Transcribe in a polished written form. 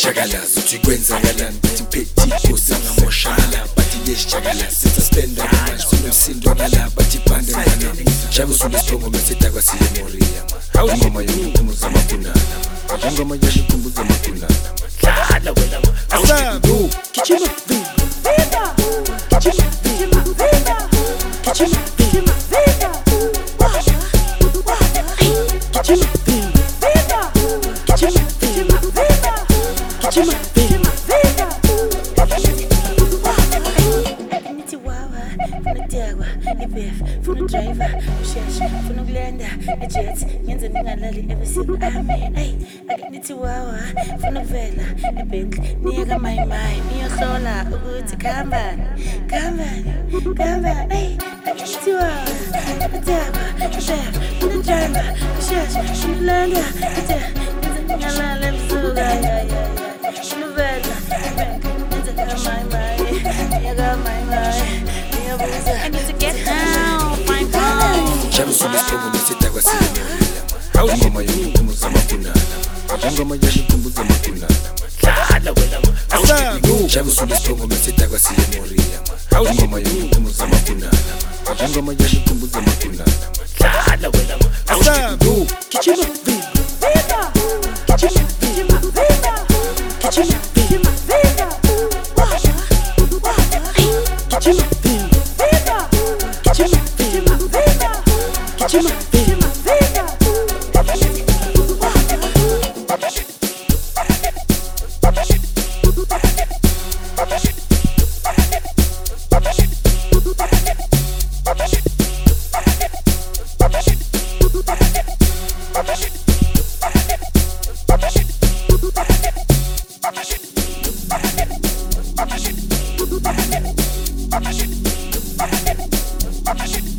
shakala suthi kwenzakalani bathi phethi usangamoshakala bathi yeshakala sisuspenda manje sonomsindo ngala bathi bhande ngana shabu sulisithongo mesedakwa siye Moria hawu ngoma yokukhumbuza amagunana ngoma yokukhumbuza amagunana dlala wena awusabu kichima vida kichima vida kichima vida Funa driver, usheshe, funa ukulanda ejet, ngenze ningalali ebusuku amen. Hey, akenithi wawa, funa ukuvela eBentley, niye kaMayimayi, niyohlola ukuthi khamba. Hey, akenithi wawa, usheshe, funa driver, usheshe, funa ukulanda ejet, ngenze ningalali ebusuku funa ukuvela eBentley, ngenze kaMayimayi, niye kaMayimayi. I need to get down, my phone. Shabu sulisithongo mesedakwa siye Moria hawu ngoma yokukhumbuza amagunana ngoma yokukhumbuza amagunana dlala wena awusabu shabu sulisithongo mesedakwa siye Moria hawu ngoma yokukhumbuza amagunana ngoma yokukhumbuza amagunana dlala wena awusabu kichima vida kichima vida kichima vida Shit.